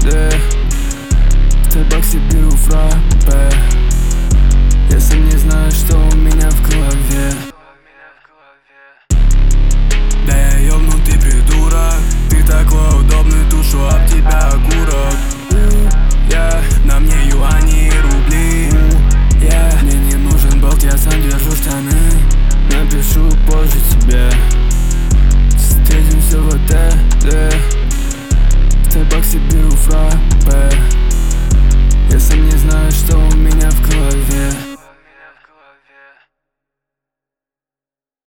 Если в Старбаксе беру фраппе, я сам не знаю, что у меня в голове.